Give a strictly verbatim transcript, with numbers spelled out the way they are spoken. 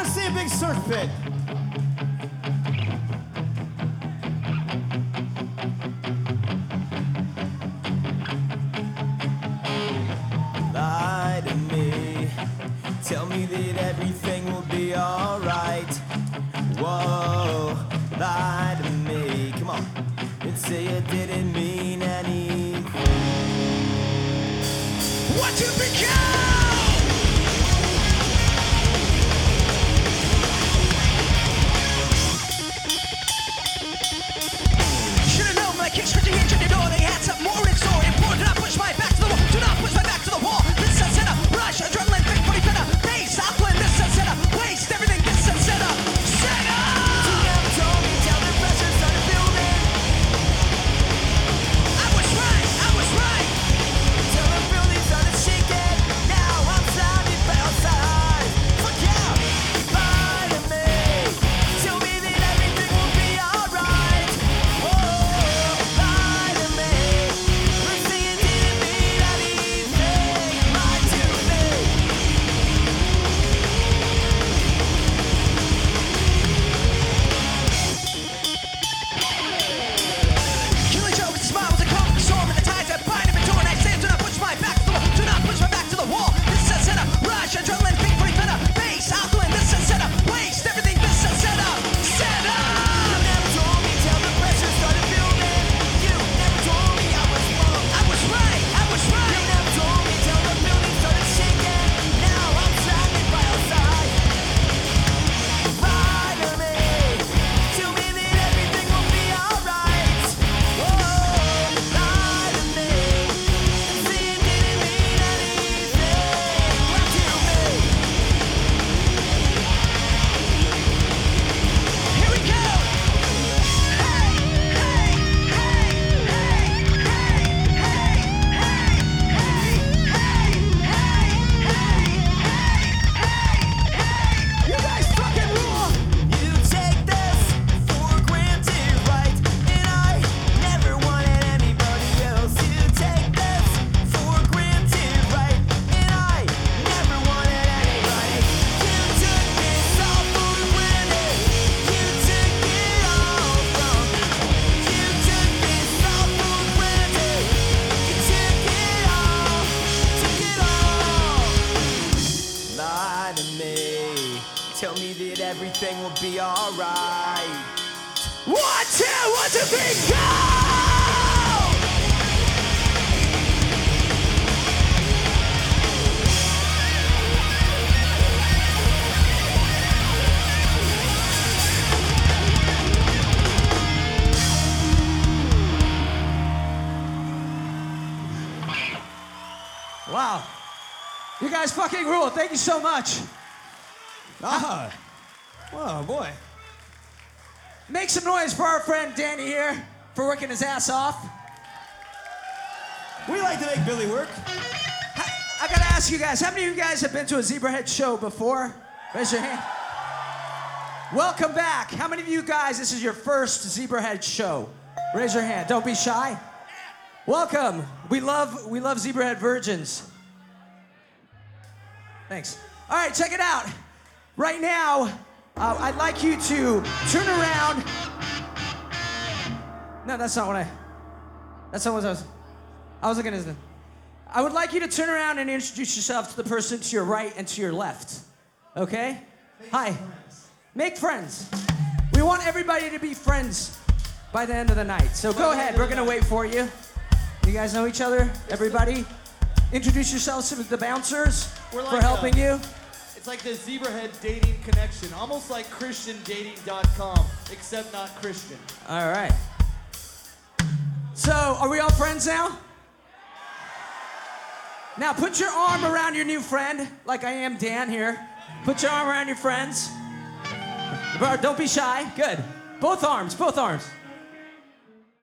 wanna see a big surf pit. Lie to me, tell me that everything will be alright. Whoa, lie to me, come on, and say it didn't mean anything. What you become? Should've known my kicks could hinge at the door. They had some more in store. Important, do not push my back to the wall. Do not push my back to the wall. This is set up. Rush, adrenaline, big body better. Bass, Auckland, this is set up. Waste everything, this is set up. Set up! You never told me till the pressure started building. I was right, I was right. Till the building started shaking. Now I'm standing by your side. Fuck yeah! Lie to me. Tell me that everything will be alright. Oh, lie to me. We're saying didn't mean anything. Lie to me. Killing joke with a smile was a calm storm. And the tides that bind him into an I say, do not push my back to the wall. Do not push my back to the wall. This is set up. Rush, adrenaline, big body better. Bass, Auckland, this is set up. Waste everything, this is set up. Set You up! never told me till the pressure started building. You never told me I was wrong. I was right, I was You right. never told me till the building started shaking. Now I'm standing by your side. Lie to me. Tell me that everything will be alright. Oh, lie to me. And say it didn't mean anything. Lie to me. Here we go. Hey, hey, hey, hey, hey, hey, hey, hey, hey, hey, hey. You guys fucking rule. You take this for granted, right? And I never wanted anybody else. You take this for granted, right? And I never wanted anybody. You took this all for granted. You took it all from me. You took this all for granted. You took it all, took it all. Lie to me. Tell me that everything will be alright. One, two, one, two, three, go! Wow. You guys fucking rule. Thank you so much. Ah. Oh, boy. Make some noise for our friend Danny here for working his ass off. We like to make Billy work. I gotta ask you guys, how many of you guys have been to a Zebrahead show before? Raise your hand. Welcome back. How many of you guys, this is your first Zebrahead show? Raise your hand. Don't be shy. Welcome. We love, we love Zebrahead virgins. Thanks. All right, check it out. Right now, uh, I'd like you to turn around. No, that's not what I, that's not what I was, I was looking at this. I would like you to turn around and introduce yourself to the person to your right and to your left. Okay? Hi. Make friends. We want everybody to be friends by the end of the night. So go ahead, we're gonna wait for you. You guys know each other? Everybody? Introduce yourselves to the bouncers We're for like, helping uh, you. It's like the Zebrahead dating connection, almost like Christian Dating dot com, except not Christian. All right. So, are we all friends now? Now, put your arm around your new friend, like I am Dan here. Put your arm around your friends. Don't be shy. Good. Both arms, both arms.